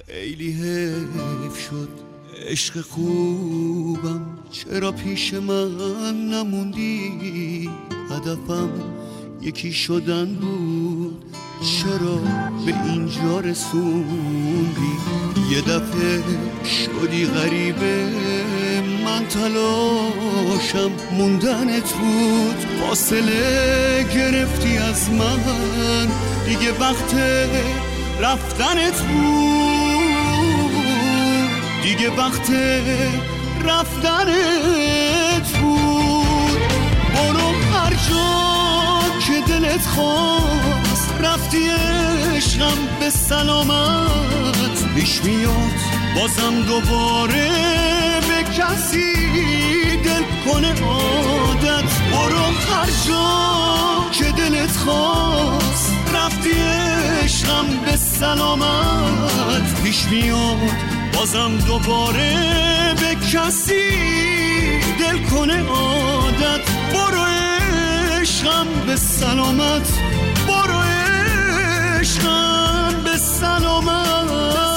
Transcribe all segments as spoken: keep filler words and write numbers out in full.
خیلی حیف شد عشق خوبم، چرا پیش من نموندی؟ هدفم یکی شدن بود، چرا به اینجا رسوندی؟ یه دفعه شدی غریبه، من تلاشم موندنت بود، فاصله گرفتی از من، دیگه وقت رفتنت بود، دیگه وقت رفتنت بود. برو هر جا که دلت خواست، رفتی عشقم به سلامت، پیش میاد بازم دوباره به کسی دل کنه عادت. برو هر جا که دلت خواست، رفتی عشقم به سلامت، پیش میاد بازم دوباره به کسی دل کنه عادت. برو عشقم به سلامت، برو عشقم به سلامت.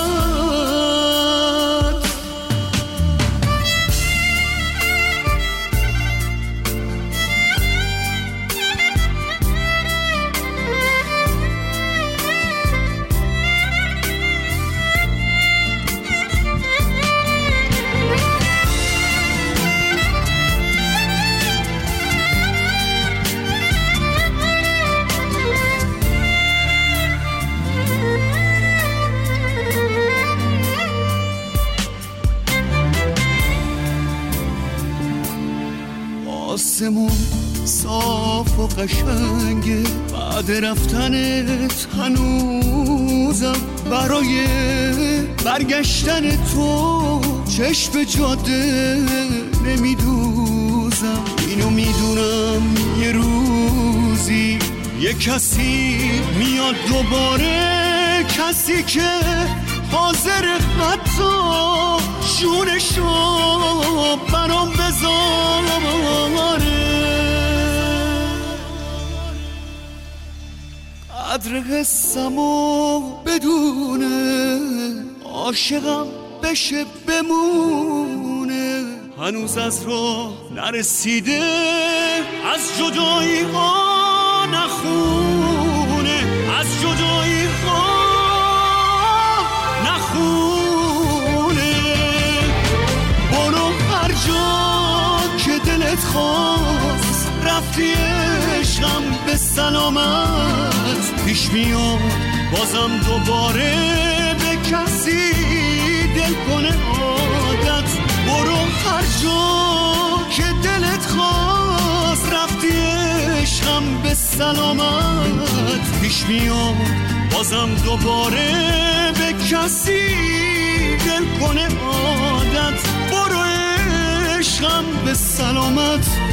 آسمون صاف و قشنگه، بعد رفتنت هنوزم برای برگشتن تو چشم جاده نمیدوزم. اینو میدونم یه روزی یه کسی میاد دوباره، کسی که حاضر حتی جونشو برام بذاره، قدر حسمو بدونه، عاشقم بشه بمونه، هنوز از راه نرسیده، از جدایی ها نخونه، از جدایی ها نخونه. برو هر جا که دلت خواست، رفتی عشقم به سلامت، پیش میاد بازم دوباره به کسی دل کنه عادت. برو هر جا که دلت خواست، رفتی عشقم به سلامت، پیش میاد بازم دوباره به کسی دل کنه عادت. برو عشقم به سلامت.